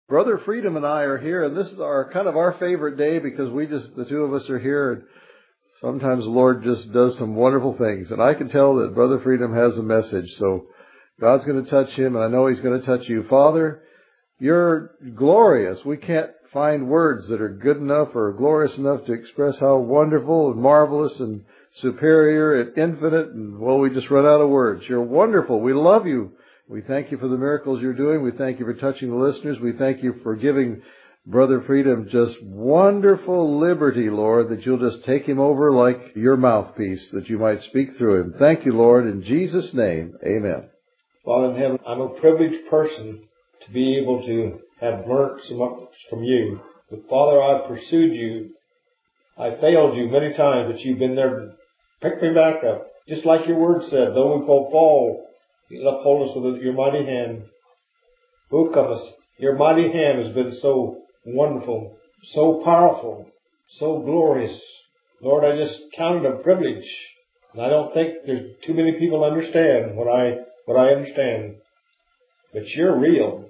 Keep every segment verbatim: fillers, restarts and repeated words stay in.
Brother Freedom and I are here, and this is our kind of our favorite day because we just, the two of us are here, and sometimes the Lord just does some wonderful things. And I can tell that Brother Freedom has a message, so God's going to touch him, and I know he's going to touch you. Father, you're glorious. We can't find words that are good enough or glorious enough to express how wonderful and marvelous and superior and infinite, and, well, we just run out of words. You're wonderful. We love you. We thank you for the miracles you're doing. We thank you for touching the listeners. We thank you for giving Brother Freedom just wonderful liberty, Lord, that you'll just take him over like your mouthpiece, that you might speak through him. Thank you, Lord. In Jesus' name, amen. Father in heaven, I'm a privileged person to be able to have learnt so much from you. But Father, I've pursued you. I failed you many times, but you've been there to pick me back up. Just like your word said, though we fall, you uphold us with your mighty hand. O come us. Your mighty hand has been so wonderful, so powerful, so glorious. Lord, I just count it a privilege. And I don't think there's too many people understand what I, what I understand. But you're real.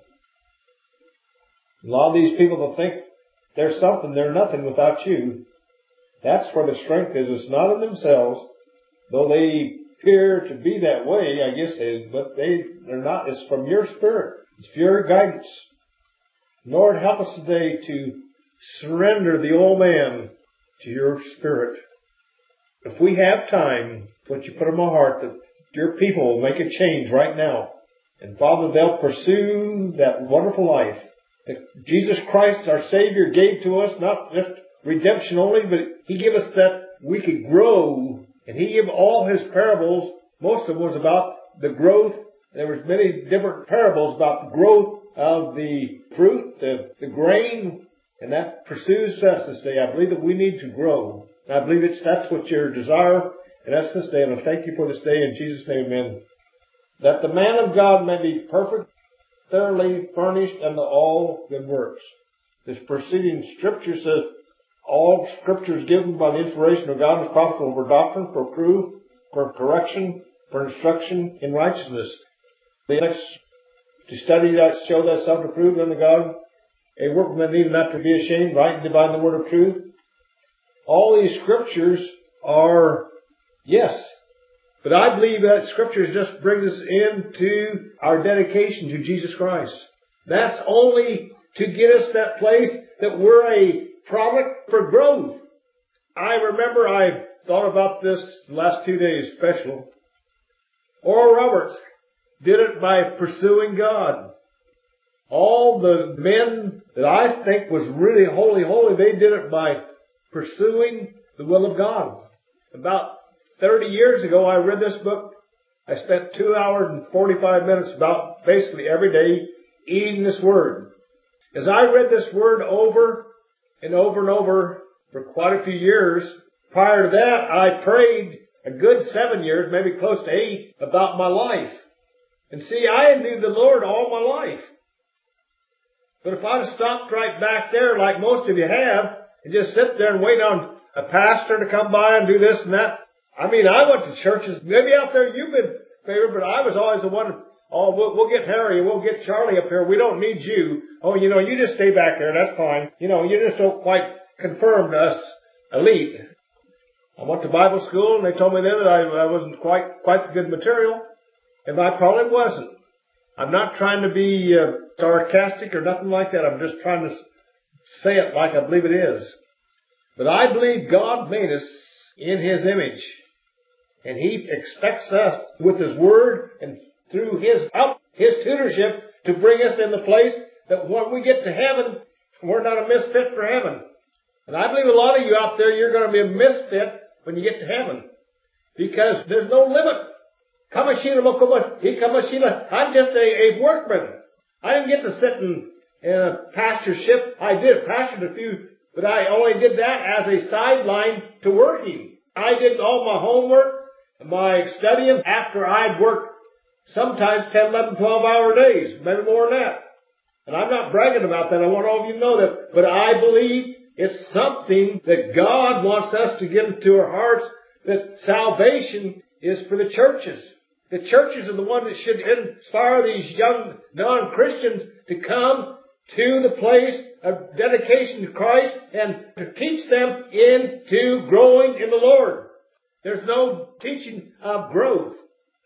A lot of these people will think they're something, they're nothing without you. That's where the strength is. It's not in themselves, though they appear to be that way, I guess, they, but they, they're not. It's from your Spirit. It's for your guidance. Lord, help us today to surrender the old man to your Spirit. If we have time, what you put in my heart, that your people will make a change right now. And Father, they'll pursue that wonderful life that Jesus Christ, our Savior, gave to us, not just redemption only, but He gave us that we could grow. And He gave all His parables, most of them was about the growth. There was many different parables about the growth of the fruit, the, the grain, and that pursues us this day. I believe that we need to grow. And I believe it's, that's what your desire, and that's this day. And I thank you for this day in Jesus' name, amen. That the man of God may be perfect, thoroughly furnished unto all good works. This preceding scripture says, all scripture is given by the inspiration of God and is profitable for doctrine, for reproof, for correction, for instruction in righteousness. The next, to study that, show thyself approved unto God, a workman needeth not to be ashamed, right and divine the word of truth. All these scriptures are, yes, but I believe that scriptures just brings us into our dedication to Jesus Christ. That's only to get us that place that we're a product for growth. I remember I thought about this the last two days special. Oral Roberts did it by pursuing God. All the men that I think was really holy, holy, they did it by pursuing the will of God. About thirty years ago, I read this book. I spent two hours and forty-five minutes about basically every day eating this word. As I read this word over and over and over for quite a few years, prior to that, I prayed a good seven years, maybe close to eight, about my life. And see, I knew the Lord all my life. But if I'd have stopped right back there like most of you have, and just sit there and wait on a pastor to come by and do this and that. I mean, I went to churches, maybe out there you've been favored, but I was always the one, oh, we'll, we'll get Harry and we'll get Charlie up here. We don't need you. Oh, you know, you just stay back there. That's fine. You know, you just don't quite conform to us elite. I went to Bible school and they told me then that I, I wasn't quite, quite the good material. And I probably wasn't. I'm not trying to be uh, sarcastic or nothing like that. I'm just trying to say it like I believe it is. But I believe God made us in His image. And He expects us with His Word and through His help, His tutorship, to bring us in the place that when we get to heaven, we're not a misfit for heaven. And I believe a lot of you out there, you're going to be a misfit when you get to heaven. Because there's no limit. Kamashila Mokoma, he Kamashila, I'm just a, a workman. I didn't get to sit in, in a pastorship. I did, pastored a few, but I only did that as a sideline to working. I did all my homework, my studying after I'd worked sometimes ten, eleven, twelve hour days, maybe more than that. And I'm not bragging about that. I want all of you to know that. But I believe it's something that God wants us to get into our hearts, that salvation is for the churches. The churches are the ones that should inspire these young non-Christians to come to the place of dedication to Christ and to teach them into growing in the Lord. There's no teaching of growth.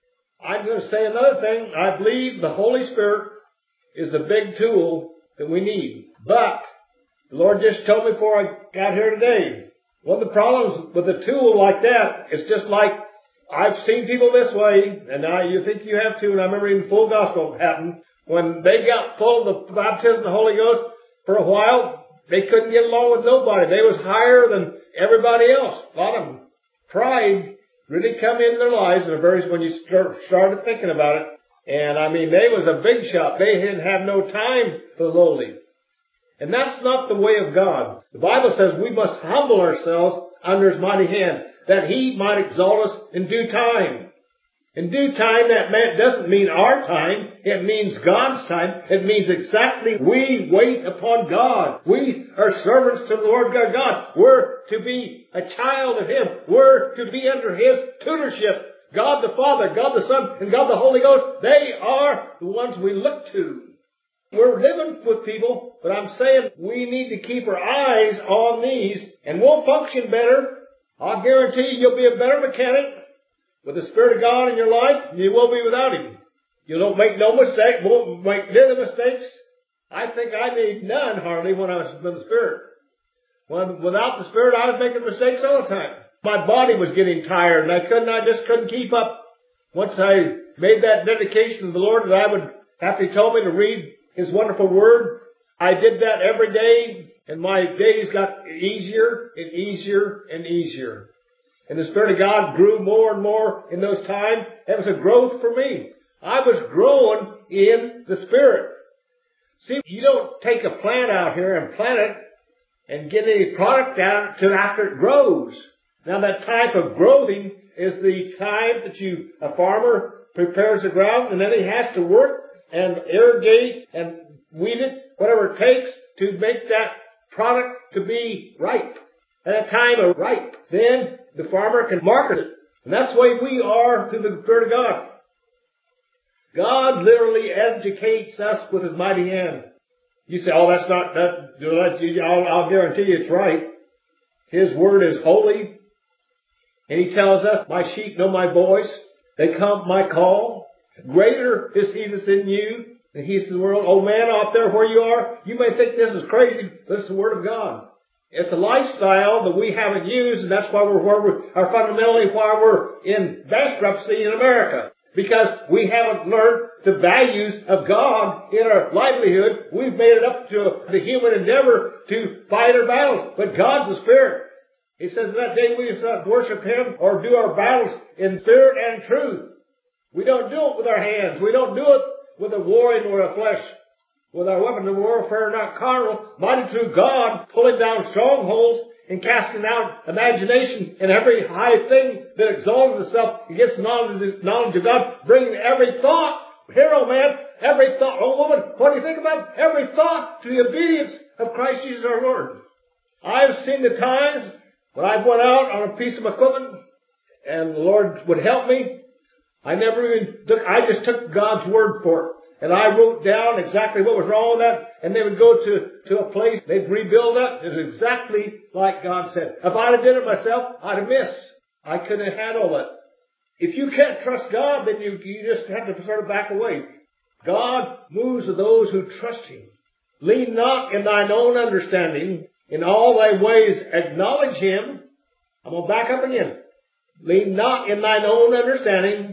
I'm going to say another thing. I believe the Holy Spirit is the big tool that we need. But the Lord just told me before I got here today, one of the problems with a tool like that is just like I've seen people this way, and now you think you have too, and I remember in full gospel happened. When they got full of the baptism of the Holy Ghost, for a while, they couldn't get along with nobody. They was higher than everybody else. A lot of them. Pride really come into their lives in a very, when you start, started thinking about it. And I mean, they was a big shot. They didn't have no time for the lowly. And that's not the way of God. The Bible says we must humble ourselves under His mighty hand, that He might exalt us in due time. In due time, that man, doesn't mean our time. It means God's time. It means exactly we wait upon God. We are servants to the Lord God. God. We're to be a child of Him. We're to be under His tutorship. God the Father, God the Son, and God the Holy Ghost, they are the ones we look to. We're living with people, but I'm saying we need to keep our eyes on these, and we'll function better. I'll guarantee you you'll be a better mechanic with the Spirit of God in your life than you will be without Him. You don't make no mistake, won't make any mistakes. I think I made none hardly when I was in the Spirit. When, without the Spirit, I was making mistakes all the time. My body was getting tired, and I couldn't, I just couldn't keep up. Once I made that dedication to the Lord that I would, after He told me to read His wonderful Word, I did that every day, and my days got easier and easier and easier. And the Spirit of God grew more and more in those times. It was a growth for me. I was growing in the Spirit. See, you don't take a plant out here and plant it and get any product out until after it grows. Now that type of growing is the time that you, a farmer prepares the ground, and then he has to work and irrigate and weed it, whatever it takes to make that product to be ripe. At a time of ripe, then the farmer can market it. And that's the way we are to the Spirit of God. God literally educates us with His mighty hand. You say, oh, that's not, that, I'll, I'll guarantee you it's right. His Word is holy. And He tells us, my sheep know my voice. They come at my call. Greater is He that's in you than He is in the world. Oh man, out there where you are, you may think this is crazy, but it's the Word of God. It's a lifestyle that we haven't used, and that's why we're where we are, fundamentally why we're in bankruptcy in America. Because we haven't learned the values of God in our livelihood. We've made it up to the human endeavor to fight our battles. But God's the Spirit. He says that day we worship Him or do our battles in spirit and truth. We don't do it with our hands. We don't do it with a warring or a flesh. With our weapons of warfare not carnal, mighty through God, pulling down strongholds and casting out imagination and every high thing that exalts itself against knowledge, knowledge of God, bringing every thought, hero man, every thought, oh woman, what do you think about it? Every thought to the obedience of Christ Jesus our Lord. I've seen the times when I went out on a piece of equipment and the Lord would help me. I never even took, I just took God's word for it. And I wrote down exactly what was wrong with that, and they would go to, to a place, they'd rebuild that. It was exactly like God said. If I'd have did it myself, I'd have missed. I couldn't have handled it. If you can't trust God, then you, you just have to sort of back away. God moves with those who trust Him. Lean not in thine own understanding. In all thy ways acknowledge Him. I'm going to back up again. Lean not in thine own understanding.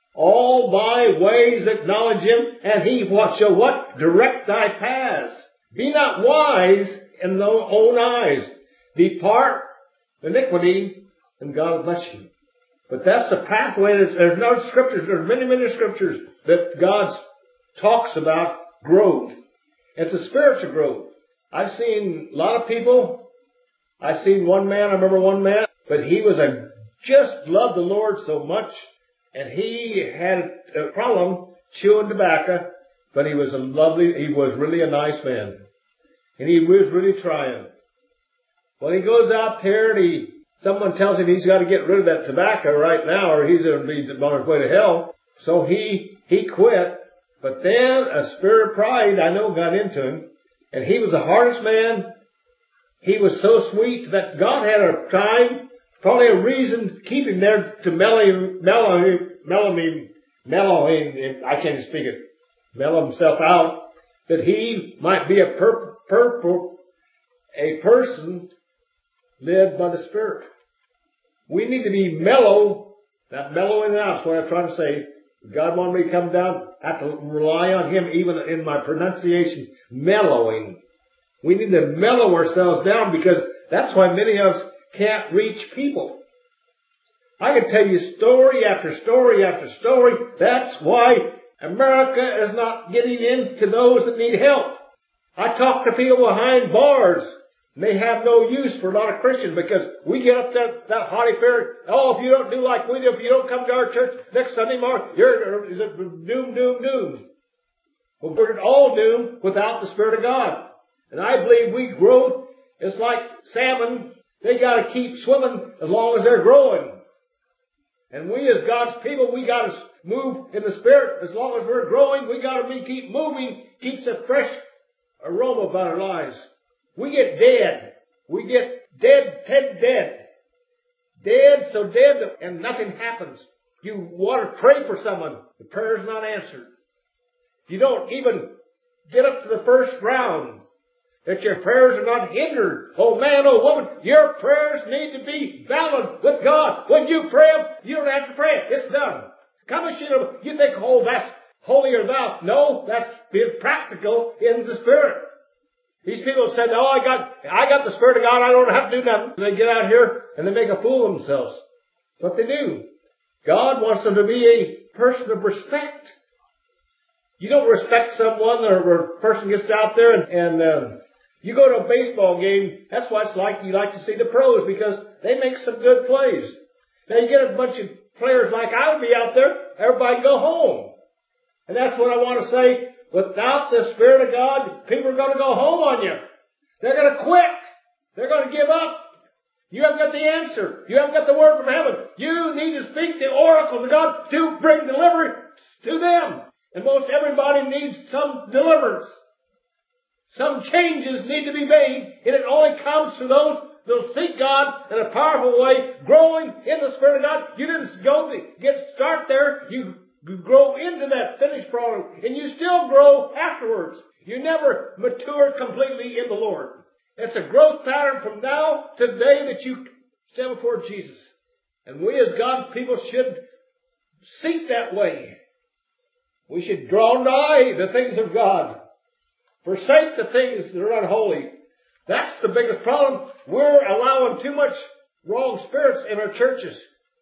All thy ways acknowledge Him, and He what shall what? Direct thy paths. Be not wise in thy own eyes. Depart iniquity, and God will bless you. But that's the pathway. There's no scriptures. There's many, many scriptures that God talks about growth. It's a spiritual growth. I've seen a lot of people. I've seen one man. I remember one man, but he was a just loved the Lord so much. And he had a problem chewing tobacco, but he was a lovely, he was really a nice man. And he was really trying. Well, he goes out there and he, someone tells him he's got to get rid of that tobacco right now or he's going to be on his way to hell. So he, he quit. But then a spirit of pride, I know, got into him. And he was the hardest man. He was so sweet that God had a time, probably a reason to keep him there to mellow him, mellow him, mellow him, mellow him, I can't speak it, mellow himself out, that he might be a per, per, per, a person led by the Spirit. We need to be mellow, not mellowing out, that's what I'm trying to say. God wanted me to come down, I have to rely on Him even in my pronunciation, mellowing. We need to mellow ourselves down because that's why many of us can't reach people. I can tell you story after story after story. That's why America is not getting into those that need help. I talk to people behind bars, and they have no use for a lot of Christians because we get up that, that haughty fairy, oh, if you don't do like we do, if you don't come to our church next Sunday morning, you're doom, doom, doom. Well, we're all doomed without the Spirit of God. And I believe we grow, it's like salmon, they gotta keep swimming as long as they're growing. And we as God's people, we gotta move in the Spirit as long as we're growing. We gotta be, keep moving, keeps a fresh aroma about our lives. We get dead. We get dead, dead, dead. Dead, so dead, and nothing happens. You want to pray for someone, the prayer's not answered. You don't even get up to the first round, that your prayers are not hindered. Oh man, oh woman, your prayers need to be valid with God. When you pray them, you don't have to pray it. It's done. Come and you think, oh, that's holier thou. No, that's being practical in the Spirit. These people said, oh, I got, I got the Spirit of God, I don't have to do nothing. They get out here and they make a fool of themselves. But they do. God wants them to be a person of respect. You don't respect someone or a person gets out there and, and uh, you go to a baseball game, that's what it's like. You like to see the pros because they make some good plays. Now you get a bunch of players like I would be out there, everybody go home. And that's what I want to say. Without the Spirit of God, people are going to go home on you. They're going to quit. They're going to give up. You haven't got the answer. You haven't got the word from heaven. You need to speak the oracle of God to bring deliverance to them. And most everybody needs some deliverance. Some changes need to be made, and it only comes through those that seek God in a powerful way, growing in the Spirit of God. You didn't go to get start there. You grow into that finished product, and you still grow afterwards. You never mature completely in the Lord. It's a growth pattern from now to the day that you stand before Jesus. And we as God's people should seek that way. We should draw nigh the things of God. Forsake the things that are unholy. That's the biggest problem. We're allowing too much wrong spirits in our churches.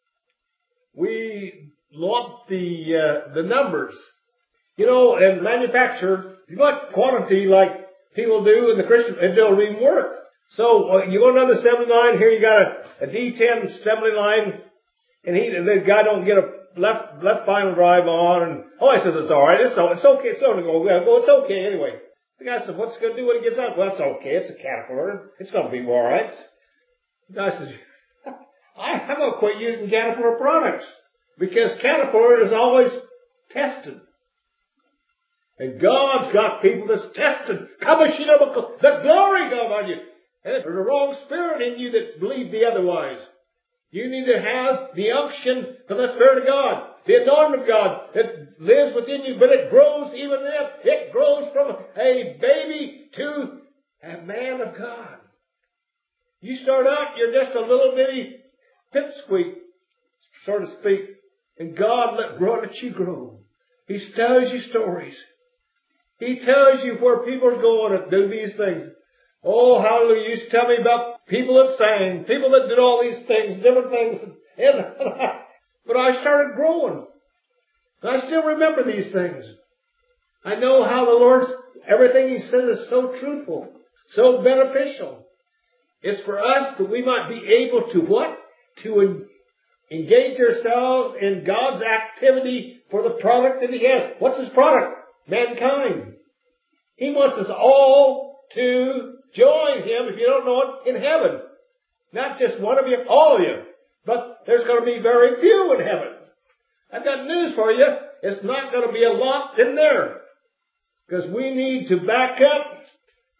We lump the uh, the numbers. You know, and manufacture, you want quantity like people do in the Christian, it don't even work. So uh, you go down the assembly line, here you got a, a D ten assembly line, and he, the guy don't get a left left final drive on, and oh, he says it's all right, it's, it's okay, it's only going to go, it's okay anyway. The guy says, what's it going to do when it gets out? Well, it's okay, it's a Caterpillar, it's going to be all right. The guy says, I, I'm going to quit using Caterpillar products because Caterpillar is always tested. And God's got people that's tested. The glory come on you. And there's a wrong spirit in you that believe the otherwise. You need to have the unction from the Spirit of God, the anointing of God that lives within you, but it grows even then. It grows from a baby to a man of God. You start out, you're just a little bitty pipsqueak, so to speak, and God let grow let you grow. He tells you stories. He tells you where people are going to do these things. Oh, hallelujah. You used to tell me about people that sang, people that did all these things, different things. And, but I started growing. And I still remember these things. I know how the Lord's, everything He says is so truthful, so beneficial. It's for us that we might be able to what? To engage ourselves in God's activity for the product that He has. What's His product? Mankind. He wants us all to join Him, if you don't know it, in heaven. Not just one of you, all of you. But there's going to be very few in heaven. I've got news for you. It's not going to be a lot in there. Because we need to back up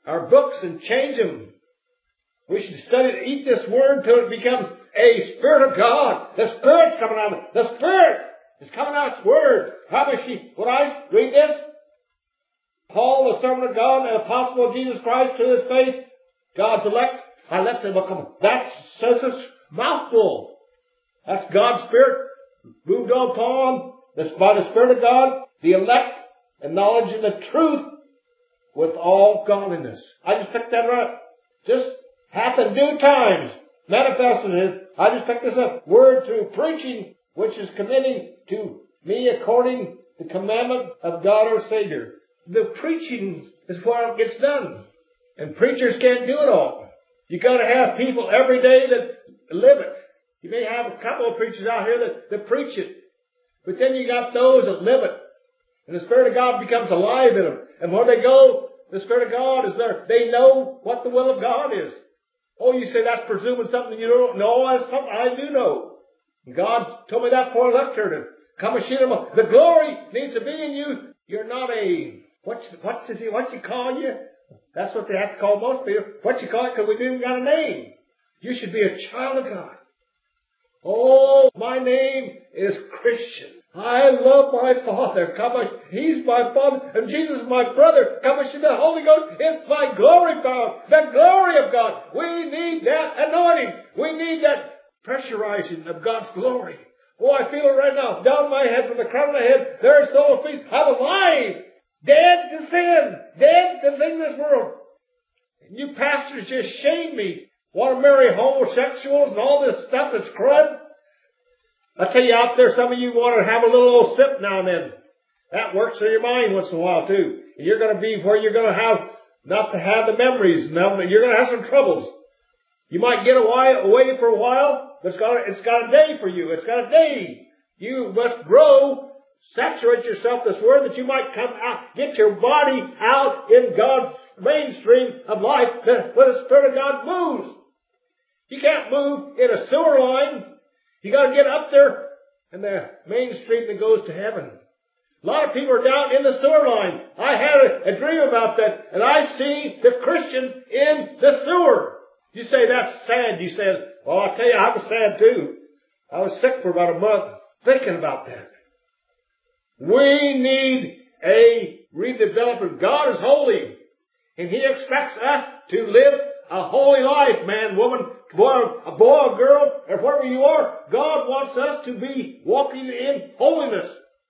our books and change them. We should study to eat this Word till it becomes a Spirit of God. The Spirit's coming out of it. The Spirit is coming out of His Word. How does she, when I read this, Paul, the servant of God, and apostle of Jesus Christ to His faith, God's elect, I let them become. That's such a mouthful. That's God's Spirit moved upon by the Spirit of God, the elect, acknowledging the truth with all godliness. I just picked that right. Just hath in due times manifested it. I just picked this up. Word through preaching, which is committing to me according to the commandment of God our Savior. The preaching is where it gets done. And preachers can't do it all. You got to have people every day that live it. You may have a couple of preachers out here that, that preach it. But then you got those that live it. And the Spirit of God becomes alive in them. And where they go, the Spirit of God is there. They know what the will of God is. Oh, you say that's presuming something you don't know. That's something I do know. And God told me that before I left here to come and shoot him. The glory needs to be in you. You're not a, what's, what's, he, what's he call you? That's what they have to call most people. What you call it? Because we didn't got a name. You should be a child of God. Oh, my name is Christian. I love my Father. Come on, He's my Father, and Jesus is my brother. Come on, the Holy Ghost is my glory found. The glory of God. We need that anointing. We need that pressurizing of God's glory. Oh, I feel it right now. Down my head, from the crown of my head, there, soul, feet. I'm alive. Dead to sin. Dead to things in this world. And you pastors just shame me. Want to marry homosexuals and all this stuff that's crud. I tell you out there, some of you want to have a little old sip now and then. That works in your mind once in a while too. And you're going to be where you're going to have, not to have the memories. Now, you're going to have some troubles. You might get away for a while, but it's got, a, it's got a day for you. It's got a day. You must grow, saturate yourself this word that you might come out, get your body out in God's mainstream of life where the Spirit of God moves. You can't move in a sewer line. You got to get up there in the main street that goes to heaven. A lot of people are down in the sewer line. I had a, a dream about that, and I see the Christian in the sewer. You say that's sad. You said, well, I'll tell you, I was sad too. I was sick for about a month thinking about that. We need a redevelopment. God is holy, and He expects us to live a holy life, man, woman, boy, a boy, a girl, or wherever you are. God wants us to be walking in holiness.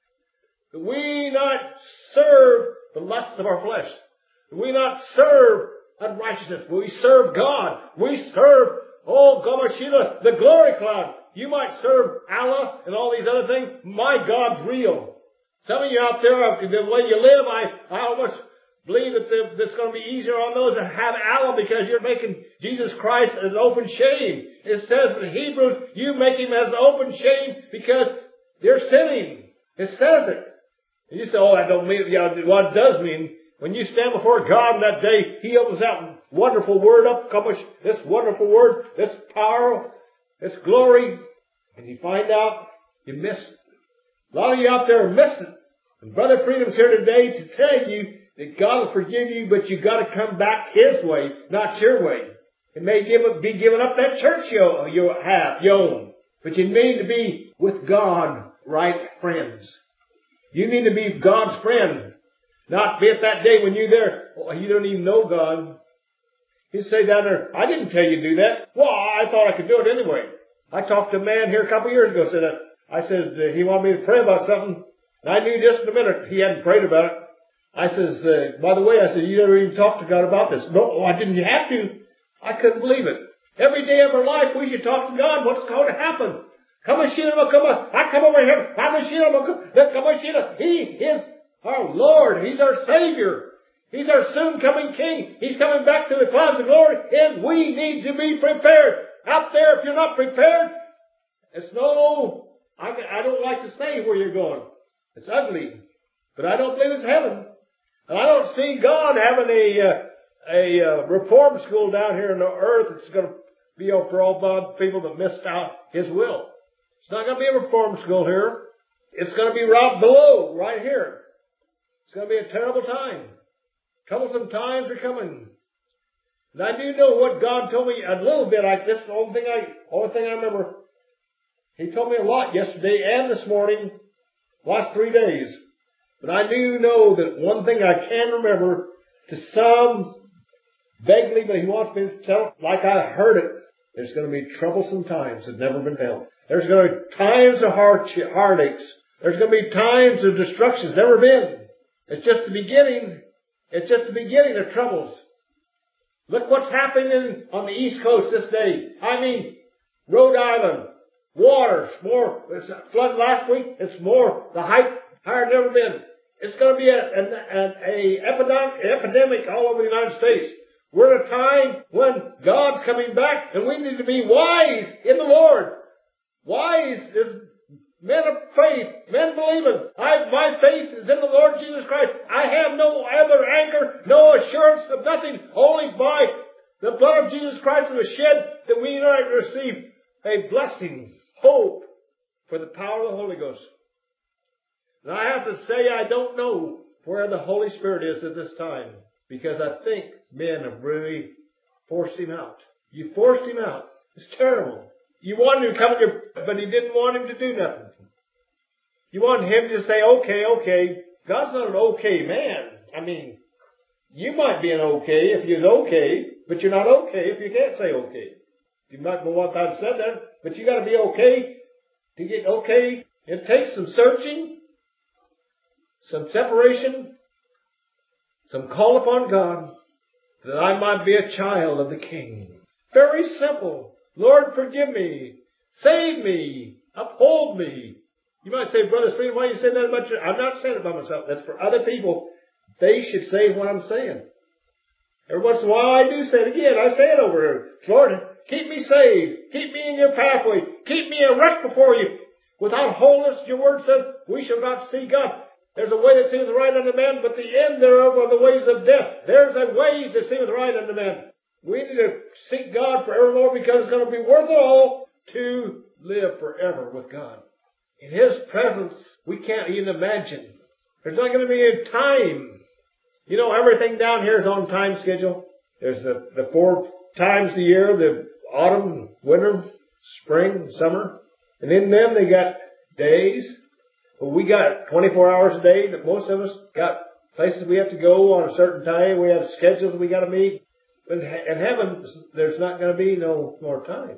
That we not serve the lusts of our flesh. That we not serve unrighteousness. We serve God. We serve, oh, Gamashila, the glory cloud. You might serve Allah and all these other things. My God's real. Some of you out there, the way you live, I, I almost believe that it's going to be easier on those that have Allah because you're making Jesus Christ an open shame. It says in Hebrews, you make Him as an open shame because they're sinning. It says it. And you say, oh, that don't mean, yeah, what it does mean, when you stand before God on that day, He opens that wonderful word up, this wonderful word, this power, this glory, and you find out you miss it. A lot of you out there are missing. And Brother Freedom's here today to tell you that God will forgive you, but you got to come back His way, not your way. It may give, be giving up that church you, you have, you own. But you need to be with God, right friends. You need to be God's friend. Not be at that day when you're there, oh, you don't even know God. You say down there, I didn't tell you to do that. Well, I thought I could do it anyway. I talked to a man here a couple of years ago, said that. I said, uh, he wanted me to pray about something. And I knew just in a minute he hadn't prayed about it. I says, uh, by the way, I said, you never even talked to God about this. No, I didn't have to. I couldn't believe it. Every day of our life, we should talk to God. What's going to happen? Come on, Sheila, come on. I come over here. Come on, Sheila, come on, Sheila. He is our Lord. He's our Savior. He's our soon coming King. He's coming back to the clouds of glory, and we need to be prepared. Out there, if you're not prepared, it's no, I, I don't like to say where you're going. It's ugly. But I don't believe it's heaven. And I don't see God having a, uh, a, uh, reform school down here on the earth that's going to be for all bad people that missed out His will. It's not going to be a reform school here. It's going to be right below, right here. It's going to be a terrible time. Troublesome times are coming. And I do know what God told me a little bit. Like this is the only thing I, only thing I remember. He told me a lot yesterday and this morning, last three days. But I do know that one thing I can remember to some vaguely, but He wants me to tell like I heard it. There's going to be troublesome times that never been felt. There's going to be times of hardship, heartaches. There's going to be times of destructions never been. It's just the beginning. It's just the beginning of troubles. Look what's happening on the East Coast this day. I mean, Rhode Island, water, more, it's flood last week, it's more, the height higher than ever been. It's going to be a, a, a epidemic, epidemic all over the United States. We're at a time when God's coming back and we need to be wise in the Lord. Wise is men of faith, men believing. I, my faith is in the Lord Jesus Christ. I have no other anchor, no assurance of nothing, only by the blood of Jesus Christ that was shed that we might receive a blessing, hope for the power of the Holy Ghost. And I have to say I don't know where the Holy Spirit is at this time, because I think men have really forced Him out. You forced Him out. It's terrible. You wanted him to come in your, but He didn't want him to do nothing. You want him to say, okay, okay. God's not an okay man. I mean, you might be an okay if you're okay, but you're not okay if you can't say okay. You might know what God said there, but you got to be okay to get okay. It takes some searching, some separation, some call upon God, that I might be a child of the King. Very simple. Lord, forgive me. Save me. Uphold me. You might say, Brother Freedom, why are you saying that about you? I'm not saying it by myself. That's for other people. They should say what I'm saying. Every once in a while I do say it again. I say it over here. Lord, keep me saved. Keep me in your pathway. Keep me erect before you. Without wholeness, your word says, we shall not see God. There's a way that seemeth right unto man, but the end thereof are the ways of death. There's a way that seemeth right unto man. We need to seek God forevermore because it's going to be worth it all to live forever with God. In His presence, we can't even imagine. There's not going to be a time. You know, everything down here is on time schedule. There's the, the four times a year, the autumn, winter, spring, summer. And in them they got days. But we got twenty-four hours a day that most of us got places we have to go on a certain time. We have schedules we got to meet. But in heaven, there's not going to be no more time.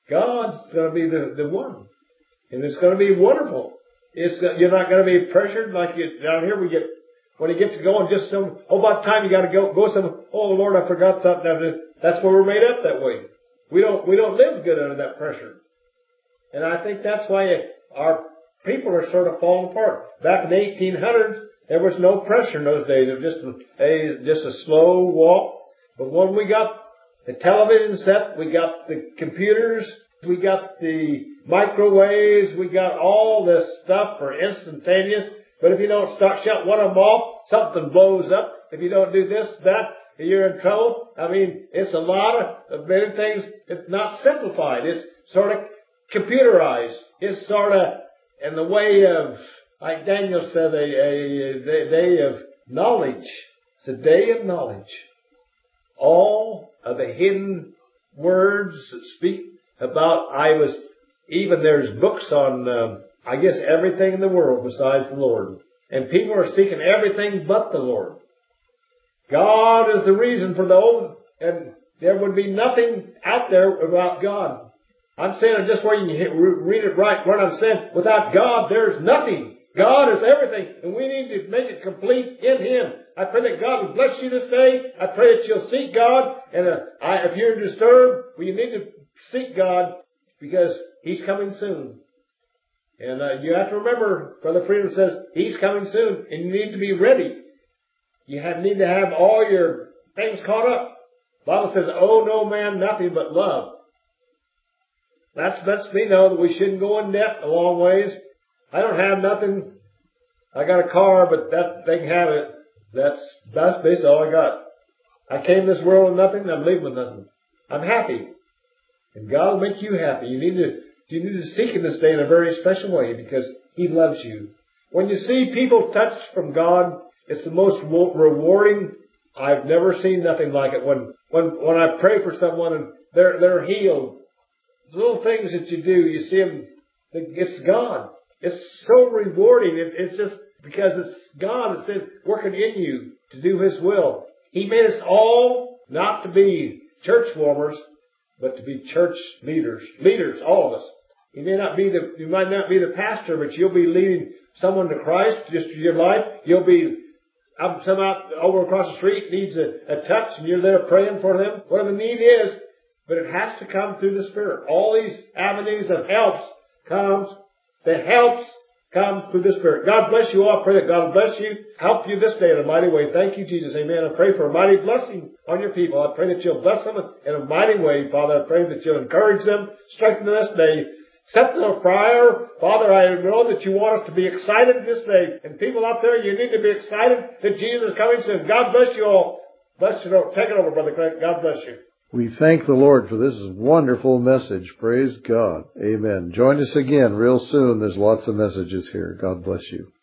God's going to be the, the one. And it's going to be wonderful. It's, you're not going to be pressured like you, down here we get, when you get to go and just some, oh, about time you got to go, go some, oh Lord, I forgot something. That's why we're made up that way. We don't, we don't live good under that pressure. And I think that's why our people are sort of falling apart. Back in the eighteen hundreds, there was no pressure in those days. It was just a, just a slow walk. But when we got the television set, we got the computers, we got the microwaves, we got all this stuff for instantaneous. But if you don't start shut one of them off, something blows up. If you don't do this, that, you're in trouble. I mean, it's a lot of, of many things. It's not simplified. It's sort of computerized. It's sort of in the way of, like Daniel said, a, a, a day of knowledge. It's a day of knowledge. All of the hidden words that speak about, I was, even there's books on, um, I guess, everything in the world besides the Lord. And people are seeking everything but the Lord. God is the reason for the old, and there would be nothing out there about God. I'm saying it just where you can read it right, what I'm saying. Without God, there's nothing. God is everything, and we need to make it complete in Him. I pray that God will bless you this day. I pray that you'll seek God, and uh, I, if you're disturbed, well, you need to seek God because He's coming soon. And uh, you have to remember, Brother Freedom says, He's coming soon, and you need to be ready. You have, need to have all your things caught up. The Bible says, owe no man nothing but love. That lets me know that we shouldn't go in debt a long ways. I don't have nothing. I got a car, but that they can have it. That's that's basically all I got. I came to this world with nothing, and I'm leaving with nothing. I'm happy. And God will make you happy. You need to you need to seek Him this day in a very special way because He loves you. When you see people touched from God, it's the most rewarding I've never seen nothing like it. When when when I pray for someone and they're they're healed, the little things that you do, you see them. It's God. It's so rewarding. It, it's just because it's God that's working in you to do His will. He made us all not to be church warmers, but to be church leaders. Leaders, all of us. You may not be the, you might not be the pastor, but you'll be leading someone to Christ just in your life. You'll be, some out over across the street needs a, a touch and you're there praying for them. Whatever the need is, but it has to come through the Spirit. All these avenues of helps comes, the helps come through the Spirit. God bless you all. I pray that God will bless you, help you this day in a mighty way. Thank you, Jesus. Amen. I pray for a mighty blessing on your people. I pray that you'll bless them in a mighty way, Father. I pray that you'll encourage them, strengthen them this day. Set them on fire. Father, I know that you want us to be excited this day. And people out there, you need to be excited that Jesus is coming soon. God bless you all. Bless you. Take it over, Brother Craig. God bless you. We thank the Lord for this wonderful message. Praise God. Amen. Join us again real soon. There's lots of messages here. God bless you.